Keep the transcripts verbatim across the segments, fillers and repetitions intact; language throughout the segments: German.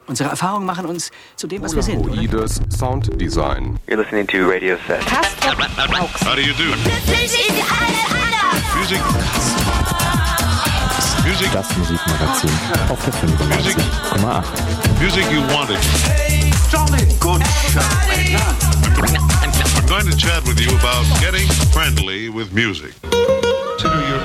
Unsere Erfahrungen machen uns zu dem, was wir sind, oder? Ides Sound Design. You're listening to Radio Set. How do you do? Music. Music. Das Musikmagazin auf der fünfundneunzig Komma acht. Music you wanted. Hey, Johnny, good show. I'm going to chat with you about getting friendly with music. Consider your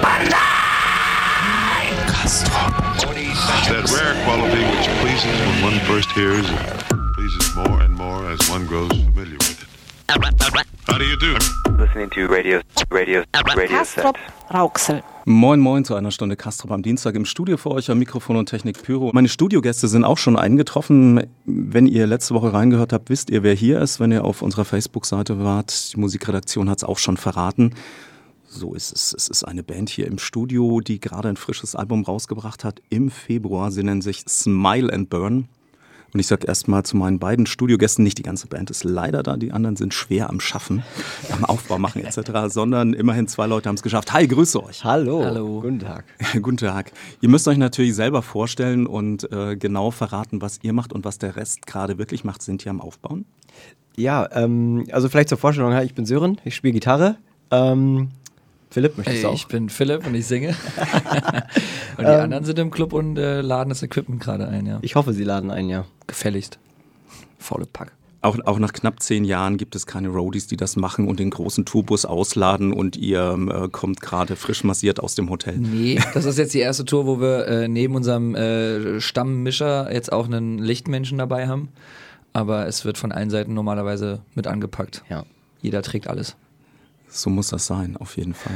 that rare quality which pleases when one first hears and pleases more and more as one grows familiar with it. How do you do? Listening to Radio Radio Radio Set. Kastrop Rauxel. Moin Moin zu einer Stunde Kastrop am Dienstag im Studio für euch am Mikrofon und Technik Pyro. Meine Studiogäste sind auch schon eingetroffen. Wenn ihr letzte Woche reingehört habt, wisst ihr, wer hier ist. Wenn ihr auf unserer Facebook-Seite wart, die Musikredaktion hat es auch schon verraten. So ist es. Es ist eine Band hier im Studio, die gerade ein frisches Album rausgebracht hat im Februar. Sie nennen sich Smile and Burn. Und ich sage erstmal zu meinen beiden Studiogästen, nicht die ganze Band ist leider da, die anderen sind schwer am Schaffen, am Aufbau machen et cetera, sondern immerhin zwei Leute haben es geschafft. Hi, grüße euch. Hallo. Hallo. Guten Tag. Guten Tag. Ihr müsst euch natürlich selber vorstellen und äh, genau verraten, was ihr macht und was der Rest gerade wirklich macht. Sind hier am Aufbauen? Ja, ähm, also vielleicht zur Vorstellung, ich bin Sören, ich spiele Gitarre. Ähm, Philipp, möchtest du auch? Ich bin Philipp und ich singe. Und die ähm, anderen sind im Club und äh, laden das Equipment gerade ein, ja. Ich hoffe, sie laden ein, ja. Gefälligst. Volle Pack. Auch, auch nach knapp zehn Jahren gibt es keine Roadies, die das machen und den großen Tourbus ausladen und ihr äh, kommt gerade frisch massiert aus dem Hotel. Nee, das ist jetzt die erste Tour, wo wir äh, neben unserem äh, Stammmischer jetzt auch einen Lichtmenschen dabei haben. Aber es wird von allen Seiten normalerweise mit angepackt. Ja. Jeder trägt alles. So muss das sein, auf jeden Fall.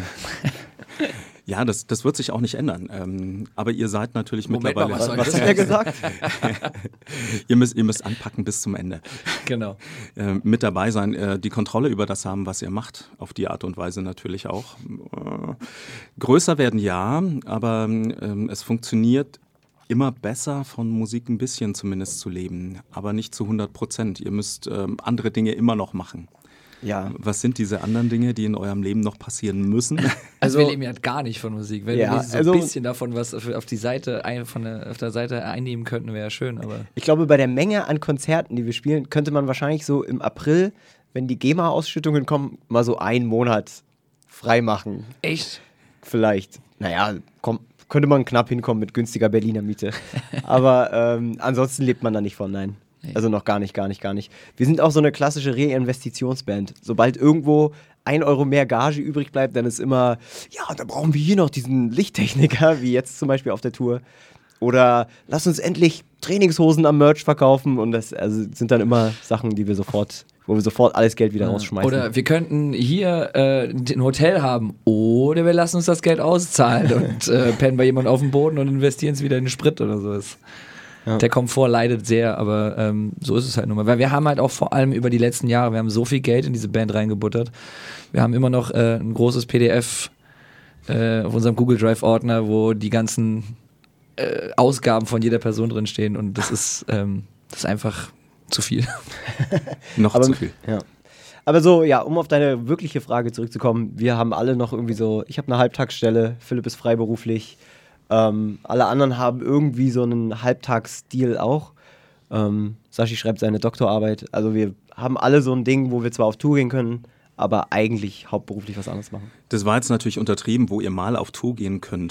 Ja, das, das wird sich auch nicht ändern. Ähm, aber ihr seid natürlich Moment mittlerweile... Mal, was soll was hat er gesagt? ihr, müsst, ihr müsst anpacken bis zum Ende. Genau. Äh, mit dabei sein, äh, die Kontrolle über das haben, was ihr macht. Auf die Art und Weise natürlich auch. Äh, größer werden ja, aber äh, es funktioniert immer besser, von Musik ein bisschen zumindest zu leben. Aber nicht zu hundert Prozent. Ihr müsst äh, andere Dinge immer noch machen. Ja. Was sind diese anderen Dinge, die in eurem Leben noch passieren müssen? Also wir leben ja gar nicht von Musik. Wenn ja, wir so also ein bisschen davon was auf die Seite ein, von der, auf der Seite einnehmen könnten, wäre ja schön. Aber ich glaube, bei der Menge an Konzerten, die wir spielen, könnte man wahrscheinlich so im April, wenn die GEMA-Ausschüttungen kommen, mal so einen Monat frei machen. Echt? Vielleicht. Naja, komm, könnte man knapp hinkommen mit günstiger Berliner Miete. Aber ähm, ansonsten lebt man da nicht von, nein. Also noch gar nicht, gar nicht, gar nicht. Wir sind auch so eine klassische Reinvestitionsband. Sobald irgendwo ein Euro mehr Gage übrig bleibt, dann ist immer, ja, dann brauchen wir hier noch diesen Lichttechniker, wie jetzt zum Beispiel auf der Tour. Oder lass uns endlich Trainingshosen am Merch verkaufen. Und das also sind dann immer Sachen, die wir sofort, wo wir sofort alles Geld wieder rausschmeißen. Oder wir könnten hier äh, ein Hotel haben oder wir lassen uns das Geld auszahlen und äh, pennen bei jemandem auf dem Boden und investieren es wieder in den Sprit oder sowas. Ja. Der Komfort leidet sehr, aber ähm, so ist es halt nun mal. Weil wir haben halt auch vor allem über die letzten Jahre, wir haben so viel Geld in diese Band reingebuttert. Wir haben immer noch äh, ein großes P D F äh, auf unserem Google Drive Ordner, wo die ganzen äh, Ausgaben von jeder Person drin stehen und das ist, ähm, das ist einfach zu viel. Noch aber, zu viel. Ja. Aber so, ja, um auf deine wirkliche Frage zurückzukommen, wir haben alle noch irgendwie so, ich habe eine Halbtagsstelle, Philipp ist freiberuflich. Ähm, alle anderen haben irgendwie so einen Halbtagsstil auch. Ähm, Sashi schreibt seine Doktorarbeit. Also wir haben alle so ein Ding, wo wir zwar auf Tour gehen können, aber eigentlich hauptberuflich was anderes machen. Das war jetzt natürlich untertrieben, wo ihr mal auf Tour gehen könnt.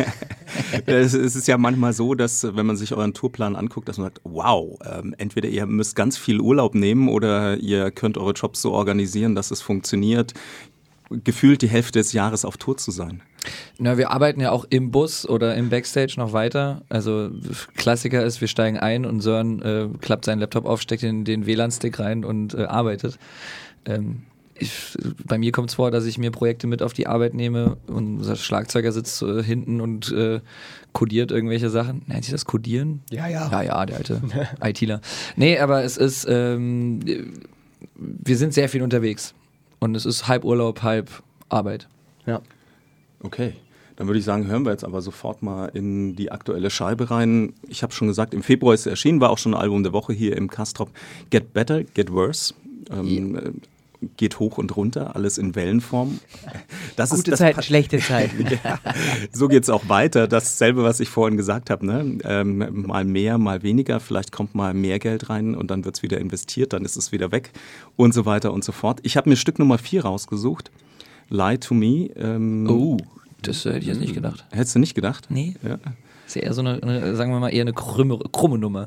es, es ist ja manchmal so, dass wenn man sich euren Tourplan anguckt, dass man sagt, wow, ähm, entweder ihr müsst ganz viel Urlaub nehmen oder ihr könnt eure Jobs so organisieren, dass es funktioniert, gefühlt die Hälfte des Jahres auf Tour zu sein. Na, wir arbeiten ja auch im Bus oder im Backstage noch weiter. Also Klassiker ist, wir steigen ein und Sören äh, klappt seinen Laptop auf, steckt in den W L A N-Stick rein und äh, arbeitet. Ähm, ich, bei mir kommt es vor, dass ich mir Projekte mit auf die Arbeit nehme und unser Schlagzeuger sitzt äh, hinten und äh, kodiert irgendwelche Sachen. Nennt sich das Kodieren? Ja, ja. Ja, ja, der alte ITler. Nee, aber es ist, ähm, wir sind sehr viel unterwegs. Und es ist halb Urlaub, halb Arbeit. Ja. Okay, dann würde ich sagen, hören wir jetzt aber sofort mal in die aktuelle Scheibe rein. Ich habe schon gesagt, im Februar ist es erschienen, war auch schon ein Album der Woche hier im Kastrop. Get Better, Get Worse. Ähm, yeah. geht hoch und runter, alles in Wellenform. Das Gute ist, das Zeiten, pa- schlechte Zeiten. ja, so geht es auch weiter. Dasselbe, was ich vorhin gesagt habe. Ne? Ähm, mal mehr, mal weniger. Vielleicht kommt mal mehr Geld rein und dann wird es wieder investiert, dann ist es wieder weg und so weiter und so fort. Ich habe mir Stück Nummer vier rausgesucht. Lie to Me. Ähm, Oh, das äh, hätte ich jetzt nicht gedacht. Hättest du nicht gedacht? Nee. Ja, Ist ja eher so eine, eine, sagen wir mal, eher eine krumme, krumme Nummer.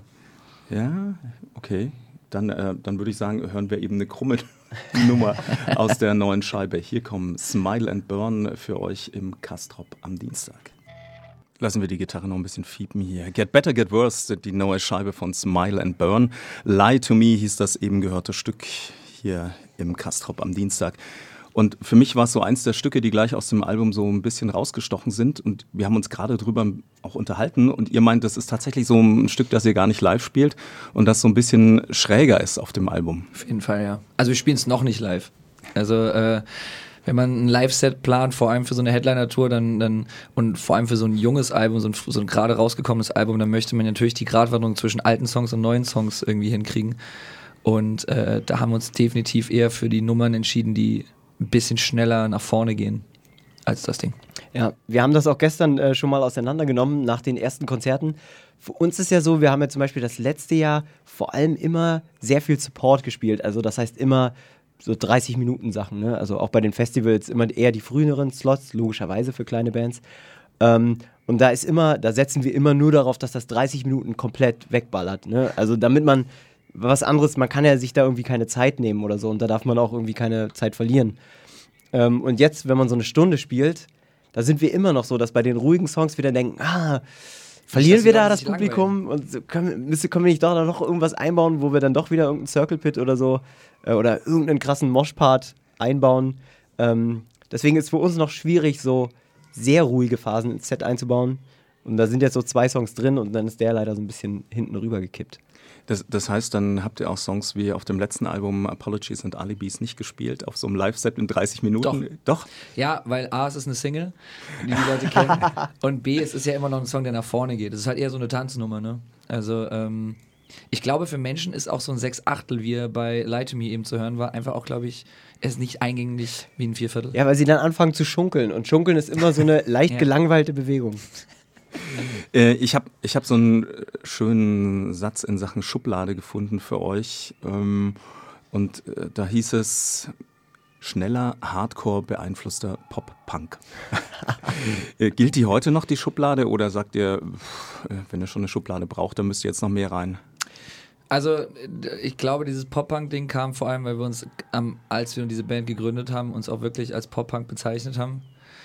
ja okay. Dann, äh, dann würde ich sagen, hören wir eben eine krumme Nummer aus der neuen Scheibe. Hier kommen Smile and Burn für euch im Kastrop am Dienstag. Lassen wir die Gitarre noch ein bisschen fiepen hier. Get Better, Get Worse, die neue Scheibe von Smile and Burn. Lie to Me hieß das eben gehörte Stück hier im Kastrop am Dienstag. Und für mich war es so eins der Stücke, die gleich aus dem Album so ein bisschen rausgestochen sind. Und wir haben uns gerade drüber auch unterhalten. Und ihr meint, das ist tatsächlich so ein Stück, das ihr gar nicht live spielt und das so ein bisschen schräger ist auf dem Album. Auf jeden Fall, ja. Also wir spielen es noch nicht live. Also äh, wenn man ein Live-Set plant, vor allem für so eine Headliner-Tour dann, dann, und vor allem für so ein junges Album, so ein, so ein gerade rausgekommenes Album, dann möchte man natürlich die Gratwanderung zwischen alten Songs und neuen Songs irgendwie hinkriegen. Und äh, da haben wir uns definitiv eher für die Nummern entschieden, die ein bisschen schneller nach vorne gehen als das Ding. Ja, wir haben das auch gestern äh, schon mal auseinandergenommen nach den ersten Konzerten. Für uns ist ja so, wir haben ja zum Beispiel das letzte Jahr vor allem immer sehr viel Support gespielt. Also das heißt immer so dreißig Minuten Sachen, ne? Also auch bei den Festivals immer eher die früheren Slots, logischerweise für kleine Bands. Ähm, und da ist immer, da setzen wir immer nur darauf, dass das dreißig Minuten komplett wegballert, ne? Also damit man was anderes, man kann ja sich da irgendwie keine Zeit nehmen oder so und da darf man auch irgendwie keine Zeit verlieren. Ähm, und jetzt, wenn man so eine Stunde spielt, da sind wir immer noch so, dass bei den ruhigen Songs wir dann denken, ah, verlieren wir da das Publikum und so, können, müssen, können wir nicht doch noch irgendwas einbauen, wo wir dann doch wieder irgendeinen Circle Pit oder so äh, oder irgendeinen krassen Moshpart einbauen. Ähm, deswegen ist es für uns noch schwierig, so sehr ruhige Phasen ins Set einzubauen. Und da sind jetzt so zwei Songs drin und dann ist der leider so ein bisschen hinten rüber gekippt. Das, das heißt, dann habt ihr auch Songs wie auf dem letzten Album Apologies and Alibis nicht gespielt, auf so einem Live-Set in dreißig Minuten? Doch. Doch? Ja, weil A, es ist eine Single, die die Leute kennen, und B, es ist ja immer noch ein Song, der nach vorne geht. Es ist halt eher so eine Tanznummer, ne? Also, ähm, ich glaube, für Menschen ist auch so ein Sechs-Achtel, wie er bei Lie to Me eben zu hören war, einfach auch, glaube ich, er ist nicht eingängig wie ein Vierviertel. Ja, weil sie dann anfangen zu schunkeln und schunkeln ist immer so eine leicht Ja. gelangweilte Bewegung. Äh, ich habe ich hab so einen schönen Satz in Sachen Schublade gefunden für euch. Ähm, und äh, da hieß es: schneller, Hardcore beeinflusster Pop-Punk. äh, gilt die heute noch, die Schublade? Oder sagt ihr, pff, wenn ihr schon eine Schublade braucht, dann müsst ihr jetzt noch mehr rein? Also, ich glaube, dieses Pop-Punk-Ding kam vor allem, weil wir uns, ähm, als wir diese Band gegründet haben, uns auch wirklich als Pop-Punk bezeichnet haben.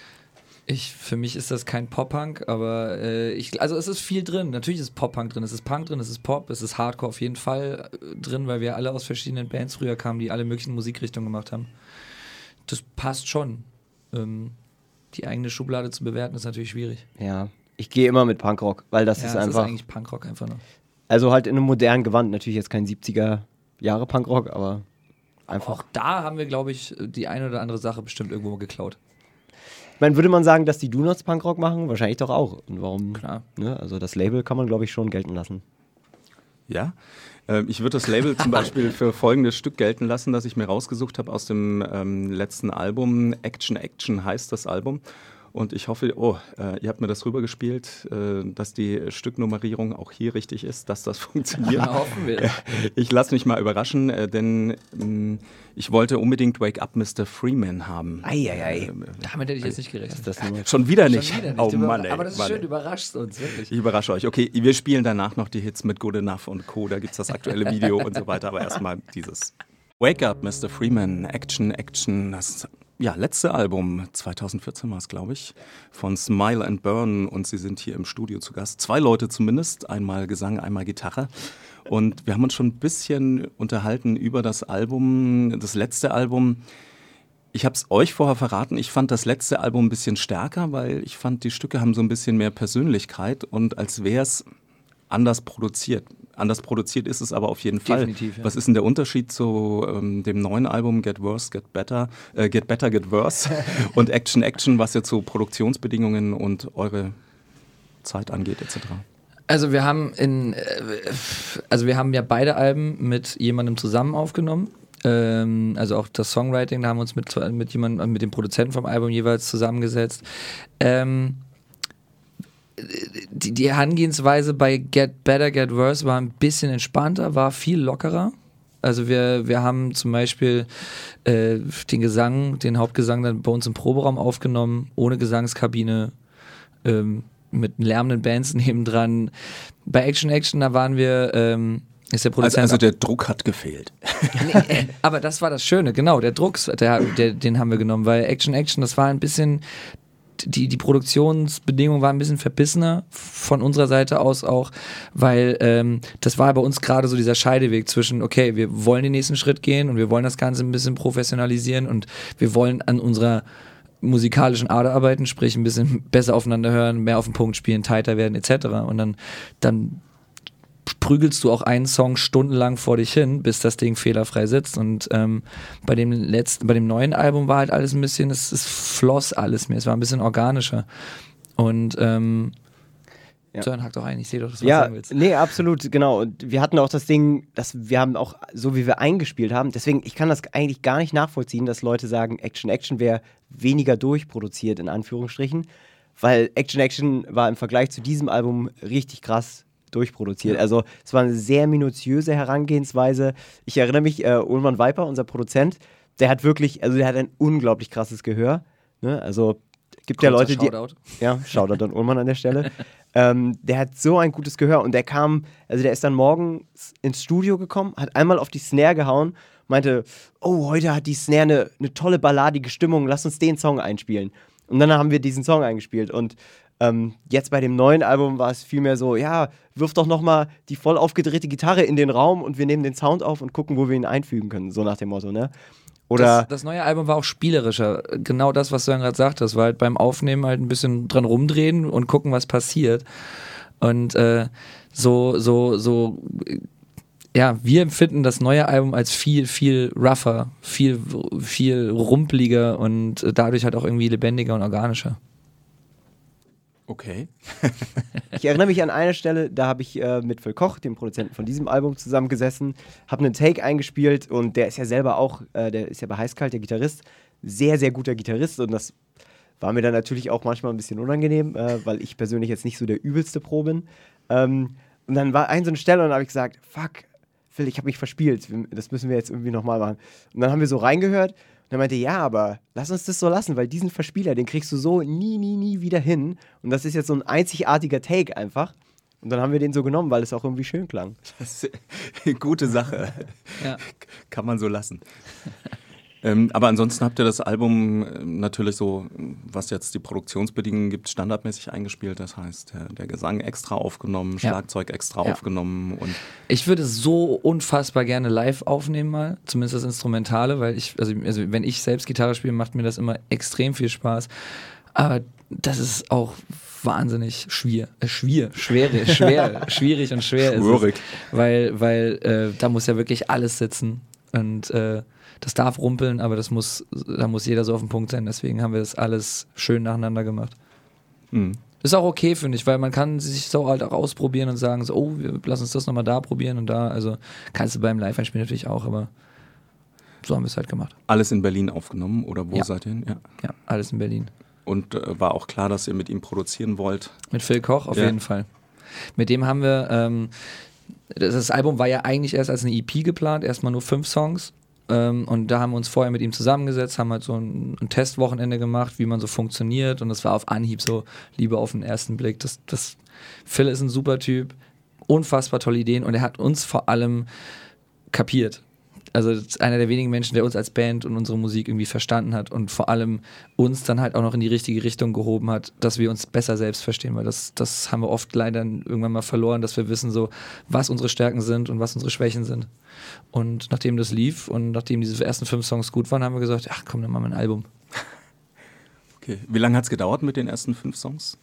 Ich, für mich ist das kein Pop-Punk, aber äh, ich, also es ist viel drin. Natürlich ist Pop-Punk drin, es ist Punk drin, es ist Pop, es ist Hardcore auf jeden Fall äh, drin, weil wir alle aus verschiedenen Bands früher kamen, die alle möglichen Musikrichtungen gemacht haben. Das passt schon. Ähm, die eigene Schublade zu bewerten ist natürlich schwierig. Ja, ich gehe immer mit Punkrock, weil das Ja, ist es einfach, ist eigentlich Punkrock einfach nur. also halt in einem modernen Gewand, natürlich jetzt kein siebziger Jahre Punkrock, aber einfach. Auch da haben wir, glaube ich, die eine oder andere Sache bestimmt irgendwo geklaut. Ich meine, würde man sagen, dass die Do-Nots Punkrock machen? Wahrscheinlich doch auch. Und warum? Klar. Ne? Also das Label kann man, glaube ich, schon gelten lassen. Ja, äh, ich würde das Label zum Beispiel für folgendes Stück gelten lassen, das ich mir rausgesucht habe aus dem ähm, letzten Album. Action Action heißt das Album. Und ich hoffe, oh, äh, ihr habt mir das rübergespielt, äh, dass die Stücknummerierung auch hier richtig ist, dass das funktioniert. Ja, hoffen wir. Ich lasse mich mal überraschen, äh, denn ähm, ich wollte unbedingt Wake Up Mister Freeman haben. Eieiei. Äh, Damit hätte ich jetzt nicht gerechnet. Das nur schon wieder nicht. Schon wieder nicht. Oh Du über- Mann, ey, aber das ist Mann, schön, ey. du überraschst uns, wirklich. Ich überrasche euch. Okay, wir spielen danach noch die Hits mit Good Enough und Co. Da gibt es das aktuelle Video und so weiter. Aber erstmal dieses Wake Up, Mister Freeman, Action, Action. Das ja, letzte Album, zwanzig vierzehn war es, glaube ich, von Smile and Burn. Und sie sind hier im Studio zu Gast. Zwei Leute zumindest, einmal Gesang, einmal Gitarre. Und wir haben uns schon ein bisschen unterhalten über das Album, das letzte Album. Ich habe es euch vorher verraten, ich fand das letzte Album ein bisschen stärker, weil ich fand, die Stücke haben so ein bisschen mehr Persönlichkeit und als wäre es anders produziert. Anders produziert ist es aber auf jeden Fall. Definitiv, ja. Was ist denn der Unterschied zu ähm, dem neuen Album Get Worse, Get Better, äh, Get Better, Get Worse und Action, Action, was jetzt so Produktionsbedingungen und eure Zeit angeht et cetera? Also wir haben in, äh, also wir haben ja beide Alben mit jemandem zusammen aufgenommen. Ähm, also auch das Songwriting, da haben wir uns mit, mit jemandem, mit dem Produzenten vom Album jeweils zusammengesetzt. Ähm, die, die Herangehensweise bei Get Better, Get Worse war ein bisschen entspannter, war viel lockerer. Also wir, wir haben zum Beispiel äh, den Gesang, den Hauptgesang dann bei uns im Proberaum aufgenommen, ohne Gesangskabine, ähm, mit lärmenden Bands nebendran. Bei Action Action, da waren wir, ähm, ist der Produzent... Also, also der Druck hat gefehlt. Nee, aber das war das Schöne, genau, der Druck, der, der, den haben wir genommen, weil Action Action, das war ein bisschen... Die, die Produktionsbedingungen waren ein bisschen verbissener von unserer Seite aus auch, weil ähm, das war bei uns gerade so dieser Scheideweg zwischen, okay, wir wollen den nächsten Schritt gehen und wir wollen das Ganze ein bisschen professionalisieren und wir wollen an unserer musikalischen Ader arbeiten, sprich ein bisschen besser aufeinander hören, mehr auf den Punkt spielen, tighter werden et cetera. Und dann, dann prügelst du auch einen Song stundenlang vor dich hin, bis das Ding fehlerfrei sitzt. Und ähm, bei dem letzten, bei dem neuen Album war halt alles ein bisschen, es, es floss alles mehr, es war ein bisschen organischer. Und ähm, ja. Sören, hack doch ein, ich sehe doch, dass du was ja, sagen willst. Nee, absolut, genau. Und wir hatten auch das Ding, dass wir haben auch, so wie wir eingespielt haben, deswegen, ich kann das eigentlich gar nicht nachvollziehen, dass Leute sagen, Action Action wäre weniger durchproduziert, in Anführungsstrichen, weil Action Action war im Vergleich zu diesem Album richtig krass durchproduziert. Ja. Also es war eine sehr minutiöse Herangehensweise. Ich erinnere mich, äh, Ullmann Viper, unser Produzent, der hat wirklich, also der hat ein unglaublich krasses Gehör. Ne? Also gibt ja Leute, Shoutout. die... Ja, Shoutout an Ullmann an der Stelle. ähm, der hat so ein gutes Gehör und der kam, also der ist dann morgens ins Studio gekommen, hat einmal auf die Snare gehauen, meinte, oh, heute hat die Snare eine, eine tolle balladige Stimmung, lass uns den Song einspielen. Und dann haben wir diesen Song eingespielt und Ähm, jetzt bei dem neuen Album war es vielmehr so, ja, wirf doch nochmal die voll aufgedrehte Gitarre in den Raum und wir nehmen den Sound auf und gucken, wo wir ihn einfügen können, so nach dem Motto, ne? Oder das, das neue Album war auch spielerischer, genau das, was du dann gerade sagtest, war halt beim Aufnehmen halt ein bisschen dran rumdrehen und gucken, was passiert. Und äh, so, so, so, ja, wir empfinden das neue Album als viel, viel rougher, viel, viel rumpeliger und dadurch halt auch irgendwie lebendiger und organischer. Okay. Ich erinnere mich an eine Stelle, da habe ich äh, mit Phil Koch, dem Produzenten von diesem Album, zusammengesessen, habe einen Take eingespielt und der ist ja selber auch, äh, der ist ja bei Heißkalt, der Gitarrist, sehr, sehr guter Gitarrist und das war mir dann natürlich auch manchmal ein bisschen unangenehm, äh, weil ich persönlich jetzt nicht so der übelste Pro bin. Ähm, und dann war eine so eine Stelle und dann habe ich gesagt, fuck, Phil, ich habe mich verspielt, das müssen wir jetzt irgendwie nochmal machen. Und dann haben wir so reingehört. Und er meinte, ja, aber lass uns das so lassen, weil diesen Verspieler, den kriegst du so nie, nie, nie wieder hin. Und das ist jetzt so ein einzigartiger Take einfach. Und dann haben wir den so genommen, weil es auch irgendwie schön klang. Das ist eine gute Sache. Ja. Kann man so lassen. ähm, aber ansonsten habt ihr das Album natürlich so, was jetzt die Produktionsbedingungen gibt, standardmäßig eingespielt. Das heißt, der, der Gesang extra aufgenommen, Ja. Schlagzeug extra Ja. aufgenommen. Und Ich würde es so unfassbar gerne live aufnehmen mal, zumindest das Instrumentale, weil ich, also, also wenn ich selbst Gitarre spiele, macht mir das immer extrem viel Spaß. Aber das ist auch wahnsinnig schwer, äh, schwer, schwer, schwer, schwierig und schwer Schwierig. ist es, weil, weil äh, da muss ja wirklich alles sitzen und äh, das darf rumpeln, aber das muss, da muss jeder so auf den Punkt sein. Deswegen haben wir das alles schön nacheinander gemacht. Mhm. Ist auch okay, finde ich, weil man kann sich so halt auch ausprobieren und sagen so, oh, wir lassen uns das nochmal da probieren und da. Also kannst du beim Live-Einspielen natürlich auch, aber so haben wir es halt gemacht. Alles in Berlin aufgenommen oder wo Ja. seid ihr hin? Ja. Ja, alles in Berlin. Und äh, war auch klar, dass ihr mit ihm produzieren wollt. Mit Phil Koch auf Ja. jeden Fall. Mit dem haben wir, ähm, das, das Album war ja eigentlich erst als eine E P geplant, erstmal nur fünf Songs. Ähm, und da haben wir uns vorher mit ihm zusammengesetzt, haben halt so ein, ein Testwochenende gemacht, wie man so funktioniert. Und das war auf Anhieb so Liebe auf den ersten Blick. Das, das, Phil ist ein super Typ, unfassbar tolle Ideen und er hat uns vor allem kapiert. Also das ist einer der wenigen Menschen, der uns als Band und unsere Musik irgendwie verstanden hat und vor allem uns dann halt auch noch in die richtige Richtung gehoben hat, dass wir uns besser selbst verstehen, weil das, das haben wir oft leider irgendwann mal verloren, dass wir wissen so, was unsere Stärken sind und was unsere Schwächen sind. Und nachdem das lief und nachdem diese ersten fünf Songs gut waren, haben wir gesagt, ach komm, dann machen wir ein Album. Okay. Wie lange hat es gedauert mit den ersten fünf Songs?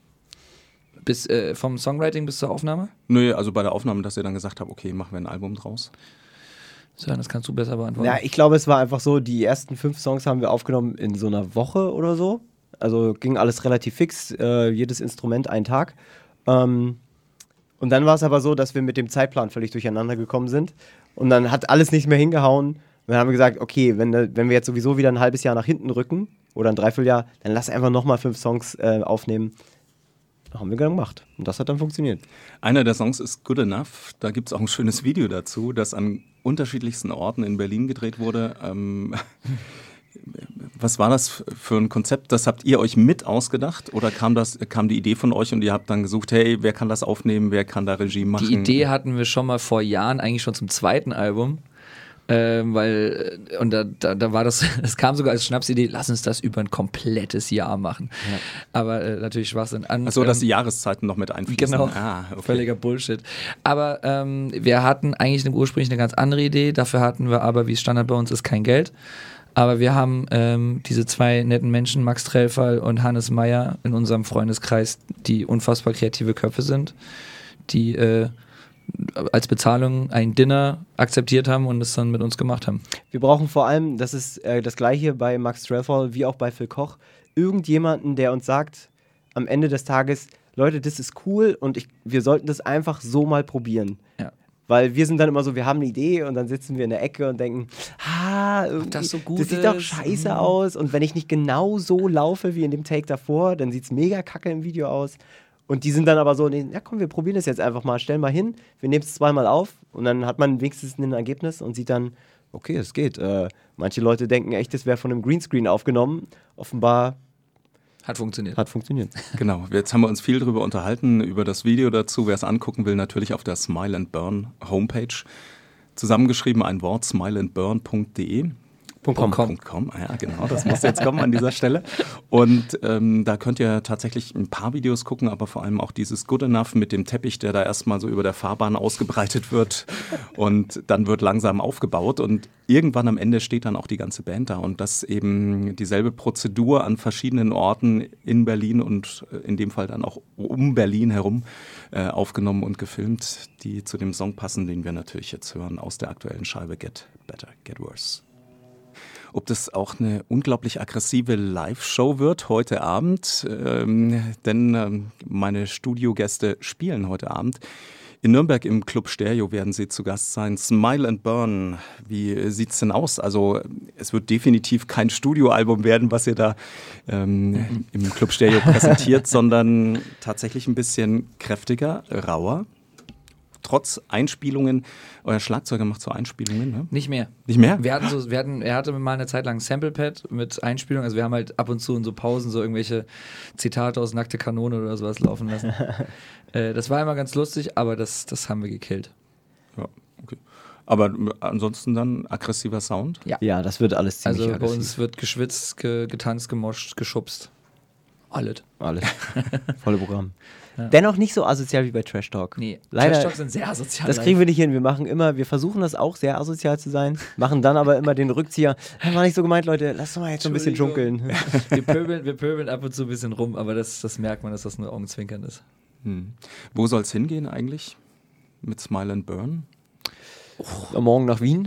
Bis, äh, vom Songwriting bis zur Aufnahme? Nö, also bei der Aufnahme, dass ihr dann gesagt habt, okay, machen wir ein Album draus. So, das kannst du besser beantworten. Ja, ich glaube, es war einfach so, die ersten fünf Songs haben wir aufgenommen in so einer Woche oder so. Also ging alles relativ fix, äh, jedes Instrument einen Tag. Ähm, und dann war es aber so, dass wir mit dem Zeitplan völlig durcheinander gekommen sind. Und dann hat alles nicht mehr hingehauen, dann haben wir gesagt, okay, wenn, wenn wir jetzt sowieso wieder ein halbes Jahr nach hinten rücken oder ein Dreivierteljahr, dann lass einfach nochmal fünf Songs äh, aufnehmen. Das haben wir gemacht und das hat dann funktioniert. Einer der Songs ist Good Enough. Da gibt es auch ein schönes Video dazu, das an unterschiedlichsten Orten in Berlin gedreht wurde. Ähm, was war das für ein Konzept? Das habt ihr euch mit ausgedacht oder kam, das, kam die Idee von euch und ihr habt dann gesucht, hey, wer kann das aufnehmen, wer kann da Regie machen? Die Idee hatten wir schon mal vor Jahren, eigentlich schon zum zweiten Album. Ähm, weil, und da, da, da war das, es kam sogar als Schnapsidee, lass uns das über ein komplettes Jahr machen. Ja. Aber äh, natürlich Schwachsinn. Achso, dass die Jahreszeiten noch mit einfließen. Genau, ah, okay. Völliger Bullshit. Aber ähm, wir hatten eigentlich eine, ursprünglich eine ganz andere Idee, dafür hatten wir aber, wie es Standard bei uns ist, kein Geld. Aber wir haben ähm, diese zwei netten Menschen, Max Trellfall und Hannes Meyer, in unserem Freundeskreis, die unfassbar kreative Köpfe sind, die äh, als Bezahlung ein Dinner akzeptiert haben und es dann mit uns gemacht haben. Wir brauchen vor allem, das ist äh, das Gleiche bei Max Trellfall wie auch bei Phil Koch, irgendjemanden, der uns sagt, am Ende des Tages, Leute, das ist cool und ich, wir sollten das einfach so mal probieren. Ja. Weil wir sind dann immer so, wir haben eine Idee und dann sitzen wir in der Ecke und denken, ah, irgendwie, das, so gut das sieht ist. doch scheiße mhm. aus und wenn ich nicht genau so laufe wie in dem Take davor, dann sieht es mega kacke im Video aus. Und die sind dann aber so, nee, ja komm, wir probieren das jetzt einfach mal, stellen mal hin, wir nehmen es zweimal auf und dann hat man wenigstens ein Ergebnis und sieht dann, okay, es geht. Äh, manche Leute denken echt, das wäre von einem Greenscreen aufgenommen. Offenbar hat funktioniert. Hat funktioniert. Genau, jetzt haben wir uns viel darüber unterhalten, über das Video dazu. Wer es angucken will, natürlich auf der Smile and Burn Homepage. Zusammengeschrieben ein Wort, smile and burn punkt de. .com. .com. Ja, genau, das muss jetzt kommen an dieser Stelle. Und ähm, da könnt ihr tatsächlich ein paar Videos gucken, aber vor allem auch dieses Good Enough mit dem Teppich, der da erstmal so über der Fahrbahn ausgebreitet wird und dann wird langsam aufgebaut und irgendwann am Ende steht dann auch die ganze Band da und das eben dieselbe Prozedur an verschiedenen Orten in Berlin und in dem Fall dann auch um Berlin herum äh, aufgenommen und gefilmt, die zu dem Song passen, den wir natürlich jetzt hören aus der aktuellen Scheibe Get Better, Get Worse. Ob das auch eine unglaublich aggressive Live-Show wird heute Abend, ähm, denn ähm, meine Studiogäste spielen heute Abend. In Nürnberg im Club Stereo werden sie zu Gast sein. Smile and Burn, wie sieht's denn aus? Also es wird definitiv kein Studioalbum werden, was ihr da ähm, im Club Stereo präsentiert, sondern tatsächlich ein bisschen kräftiger, rauer. Trotz Einspielungen, euer Schlagzeuger macht so Einspielungen, ne? Nicht mehr. Nicht mehr? Wir hatten so, wir hatten, er hatte mal eine Zeit lang ein Samplepad mit Einspielungen, also wir haben halt ab und zu in so Pausen so irgendwelche Zitate aus Nackte Kanone oder sowas laufen lassen. äh, das war immer ganz lustig, aber das, das haben wir gekillt. Ja, okay. Aber ansonsten dann aggressiver Sound? Ja. Ja, das wird alles ziemlich Also aggressiv. bei uns wird geschwitzt, ge, getanzt, gemoscht, geschubst. Alles. Alles. Volle Programm. Ja. Dennoch nicht so asozial wie bei Trash Talk. Nee, Leider, Trash Talk sind sehr asozial. Das kriegen wir nicht hin. Wir machen immer, wir versuchen das auch sehr asozial zu sein, machen dann aber immer den Rückzieher. War nicht so gemeint, Leute, lass doch mal jetzt so ein bisschen junkeln. Wir pöbeln, wir pöbeln ab und zu ein bisschen rum, aber das, das merkt man, dass das nur Augenzwinkern ist. Hm. Wo soll es hingehen eigentlich? Mit Smile and Burn? Oh. Morgen nach Wien.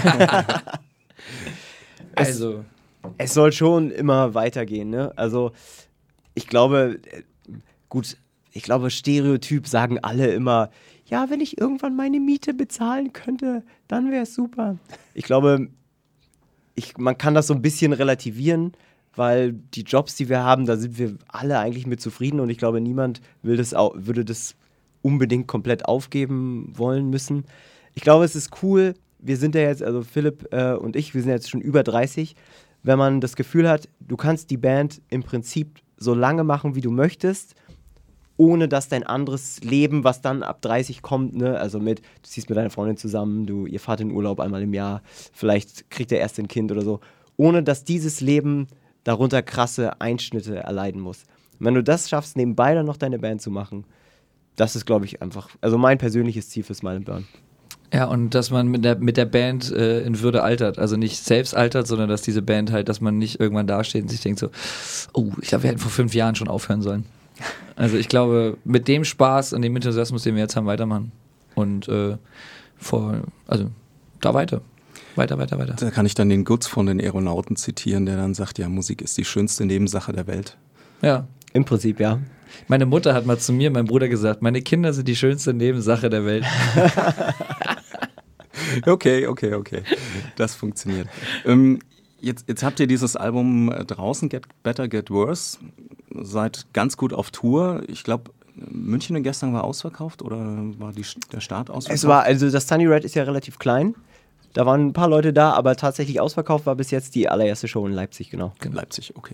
Also. Es, es soll schon immer weitergehen, ne? Also, ich glaube, gut, ich glaube, Stereotyp sagen alle immer, ja, wenn ich irgendwann meine Miete bezahlen könnte, dann wäre es super. Ich glaube, ich, man kann das so ein bisschen relativieren, weil die Jobs, die wir haben, da sind wir alle eigentlich mit zufrieden und ich glaube, niemand will das au- würde das unbedingt komplett aufgeben wollen müssen. Ich glaube, es ist cool, wir sind ja jetzt, also Philipp äh, und ich, wir sind jetzt schon über dreißig, wenn man das Gefühl hat, du kannst die Band im Prinzip so lange machen, wie du möchtest, ohne dass dein anderes Leben, was dann ab dreißig kommt, ne, also mit, du ziehst mit deiner Freundin zusammen, du, ihr fahrt in Urlaub einmal im Jahr, vielleicht kriegt der erst ein Kind oder so, ohne dass dieses Leben darunter krasse Einschnitte erleiden muss. Und wenn du das schaffst, nebenbei dann noch deine Band zu machen, das ist, glaube ich, einfach, also mein persönliches Ziel für Smile and Burn. Ja, und dass man mit der, mit der Band äh, in Würde altert. Also nicht selbst altert, sondern dass diese Band halt, dass man nicht irgendwann dasteht und sich denkt so, oh, ich glaube, wir hätten vor fünf Jahren schon aufhören sollen. Also ich glaube, mit dem Spaß und dem Enthusiasmus, den wir jetzt haben, weitermachen. Und äh, vor, also da weiter. Weiter, weiter, weiter. Da kann ich dann den Gutz von den Aeronauten zitieren, der dann sagt, ja, Musik ist die schönste Nebensache der Welt. Ja. Im Prinzip, ja. Meine Mutter hat mal zu mir, mein Bruder gesagt, meine Kinder sind die schönste Nebensache der Welt. Okay, okay, okay. Das funktioniert. Ähm, jetzt, jetzt habt ihr dieses Album draußen, Get Better, Get Worse. Seid ganz gut auf Tour. Ich glaube, München gestern war ausverkauft oder war die, der Start ausverkauft? Es war, also das Sunny Red ist ja relativ klein. Da waren ein paar Leute da, aber tatsächlich ausverkauft war bis jetzt die allererste Show in Leipzig, genau. In Leipzig, okay.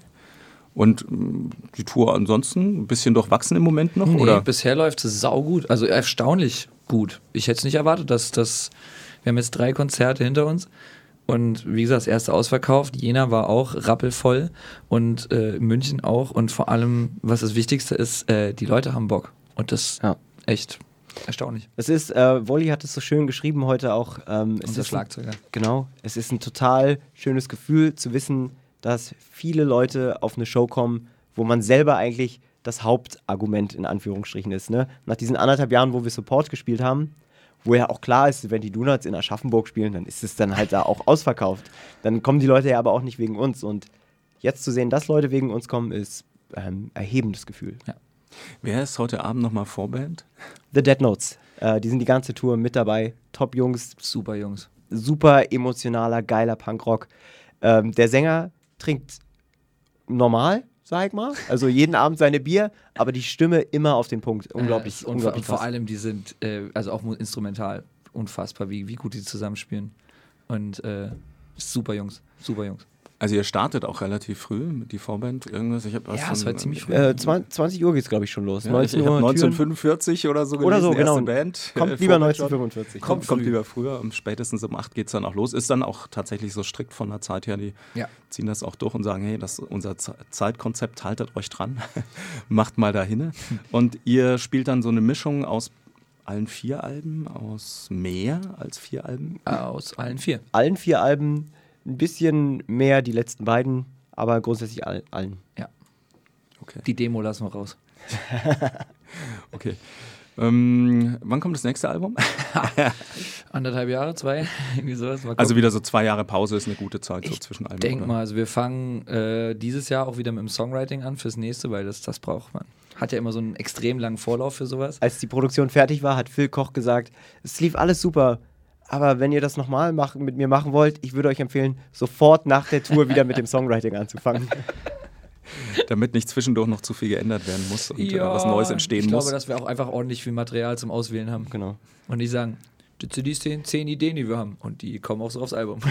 Und mh, die Tour ansonsten ein bisschen durchwachsen im Moment noch? Nee, oder? Bisher läuft es saugut, also erstaunlich gut. Ich hätte es nicht erwartet, dass das, wir haben jetzt drei Konzerte hinter uns und wie gesagt, das erste ausverkauft, Jena war auch rappelvoll und äh, München auch und vor allem, was das Wichtigste ist, äh, die Leute haben Bock und das Ja. echt erstaunlich. Es ist, äh, Wolli hat es so schön geschrieben heute auch. Ähm, es Unser ist Schlagzeuger. Ein, genau, es ist ein total schönes Gefühl zu wissen, dass viele Leute auf eine Show kommen, wo man selber eigentlich das Hauptargument in Anführungsstrichen ist. Ne? Nach diesen anderthalb Jahren, wo wir Support gespielt haben, wo ja auch klar ist, wenn die Donuts in Aschaffenburg spielen, dann ist es dann halt da auch ausverkauft. Dann kommen die Leute ja aber auch nicht wegen uns. Und jetzt zu sehen, dass Leute wegen uns kommen, ist ähm, erhebendes Gefühl. Ja. Wer ist heute Abend nochmal Vorband? The Dead Notes. Äh, die sind die ganze Tour mit dabei. Top-Jungs. Super Jungs. Super emotionaler, geiler Punkrock. Ähm, der Sänger trinkt normal, sag ich mal. Also jeden Abend seine Bier, aber die Stimme immer auf den Punkt. Unglaublich, äh, und, unglaublich und vor krass. allem, die sind, äh, also auch instrumental, unfassbar, wie, wie gut die zusammenspielen. Und äh, super Jungs, super Jungs. Also ihr startet auch relativ früh mit die Vorband. Irgendwas, ich hab was Ja, von, es war ziemlich früh. Äh, zwanzig Uhr geht's, glaube ich, schon los. Ja, ich ich habe neunzehnhundertfünfundvierzig oder so gelesen, Oder so, genau. erste Band. Kommt äh, lieber Vorband schon. neunzehnhundertfünfundvierzig. Kommt, kommt lieber früher, um spätestens um acht geht es dann auch los. Ist dann auch tatsächlich so strikt von der Zeit her, die Ja. ziehen das auch durch und sagen, hey, das ist unser Ze- Zeitkonzept, haltet euch dran, macht mal dahin. Und ihr spielt dann so eine Mischung aus allen vier Alben, aus mehr als vier Alben? Aus allen vier. Allen vier Alben, ein bisschen mehr die letzten beiden, aber grundsätzlich all, allen. Ja. Okay. Die Demo lassen wir raus. Okay. Ähm, wann kommt das nächste Album? Anderthalb Jahre, zwei, irgendwie sowas. Mal Also gucken. wieder so zwei Jahre Pause ist eine gute Zeit so zwischen Alben. Denk oder? mal, also wir fangen äh, dieses Jahr auch wieder mit dem Songwriting an fürs nächste, weil das, das braucht man. Hat ja immer so einen extrem langen Vorlauf für sowas. Als die Produktion fertig war, hat Phil Koch gesagt, es lief alles super, aber wenn ihr das nochmal mach, mit mir machen wollt, ich würde euch empfehlen, sofort nach der Tour wieder mit dem Songwriting anzufangen. Damit nicht zwischendurch noch zu viel geändert werden muss und äh, was Neues entstehen ich muss. glaube, dass wir auch einfach ordentlich viel Material zum Auswählen haben. Genau. Und die sagen, das sind die zehn, zehn Ideen, die wir haben. Und die kommen auch so aufs Album.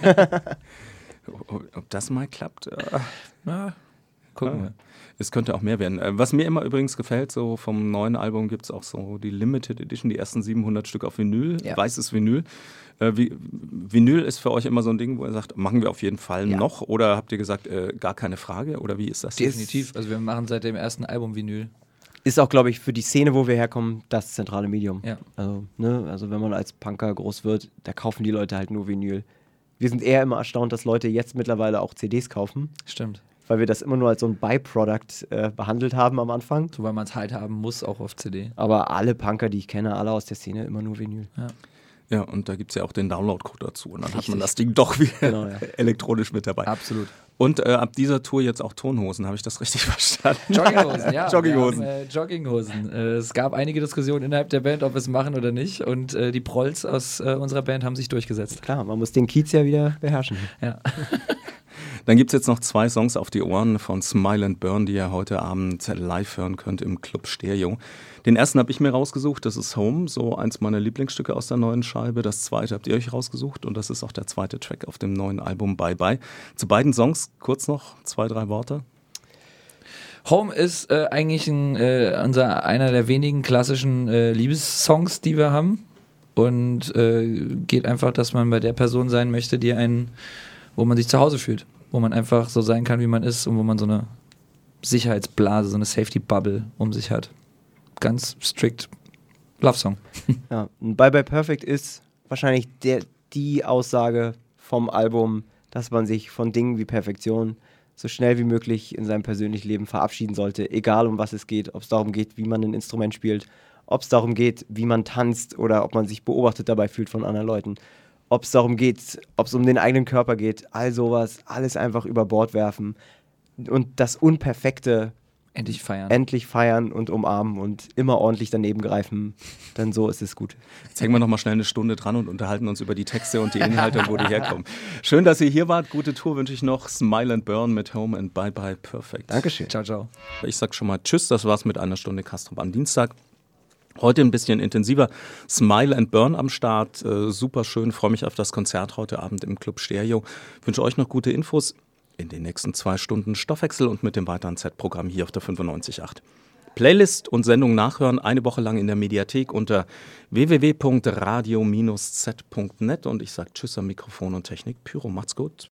Ob das mal klappt? Äh, Na, gucken ja. wir. Es könnte auch mehr werden. Äh, Was mir immer übrigens gefällt, so vom neuen Album gibt es auch so die Limited Edition, die ersten siebenhundert Stück auf Vinyl, Ja. weißes Vinyl. Äh, wie, Vinyl ist für euch immer so ein Ding, wo ihr sagt, machen wir auf jeden Fall Ja. noch? Oder habt ihr gesagt, äh, gar keine Frage? Oder wie ist das? Definitiv. Also wir machen seit dem ersten Album Vinyl. Ist auch, glaube ich, für die Szene, wo wir herkommen, das zentrale Medium. Ja. Also, ne, also wenn man als Punker groß wird, da kaufen die Leute halt nur Vinyl. Wir sind eher immer erstaunt, dass Leute jetzt mittlerweile auch C Ds kaufen, Stimmt. weil wir das immer nur als so ein Byproduct äh, behandelt haben am Anfang. So, weil man es halt haben muss, auch auf C D. Aber alle Punker, die ich kenne, alle aus der Szene, immer nur Vinyl. Ja. Ja, und da gibt es ja auch den Download-Code dazu. Und dann hat man das Ding doch wieder Genau, ja. elektronisch mit dabei. Absolut. Und äh, ab dieser Tour jetzt auch Tonhosen, habe ich das richtig verstanden? Jogginghosen, ja. Jogginghosen. Wir haben, äh, Jogginghosen. Äh, es gab einige Diskussionen innerhalb der Band, ob wir es machen oder nicht. Und äh, die Prolls aus äh, unserer Band haben sich durchgesetzt. Klar, man muss den Kiez ja wieder beherrschen. Ja. Dann gibt es jetzt noch zwei Songs auf die Ohren von Smile and Burn, die ihr heute Abend live hören könnt im Club Stereo. Den ersten habe ich mir rausgesucht, das ist Home, so eins meiner Lieblingsstücke aus der neuen Scheibe. Das zweite habt ihr euch rausgesucht und das ist auch der zweite Track auf dem neuen Album Bye Bye. Zu beiden Songs kurz noch zwei, drei Worte. Home ist äh, eigentlich ein, äh, unser, einer der wenigen klassischen äh, Liebessongs, die wir haben. Und äh, geht einfach, dass man bei der Person sein möchte, die einen, wo man sich zu Hause fühlt. Wo man einfach so sein kann, wie man ist und wo man so eine Sicherheitsblase, so eine Safety-Bubble um sich hat. Ganz strikt Love-Song. Ja, und Bye Bye Perfect ist wahrscheinlich der, die Aussage vom Album, dass man sich von Dingen wie Perfektion so schnell wie möglich in seinem persönlichen Leben verabschieden sollte, egal um was es geht, ob es darum geht, wie man ein Instrument spielt, ob es darum geht, wie man tanzt oder ob man sich beobachtet dabei fühlt von anderen Leuten, ob es darum geht, ob es um den eigenen Körper geht, all sowas, alles einfach über Bord werfen und das Unperfekte Endlich feiern. Endlich feiern und umarmen und immer ordentlich daneben greifen. Dann so ist es gut. Jetzt hängen wir noch mal schnell eine Stunde dran und unterhalten uns über die Texte und die Inhalte und wo die herkommen. Schön, dass ihr hier wart. Gute Tour wünsche ich noch. Smile and Burn mit Home and Bye Bye Perfect. Dankeschön. Ciao, ciao. Ich sag schon mal Tschüss. Das war's mit einer Stunde Kastrop am Dienstag. Heute ein bisschen intensiver. Smile and Burn am Start. Äh, super schön. Freue mich auf das Konzert heute Abend im Club Stereo. Wünsche euch noch gute Infos in den nächsten zwei Stunden Stoffwechsel und mit dem weiteren Z-Programm hier auf der fünfundneunzig Komma acht. Playlist und Sendung nachhören eine Woche lang in der Mediathek unter w w w punkt radio Bindestrich z punkt net und ich sage Tschüss am Mikrofon und Technik Pyro. Macht's gut.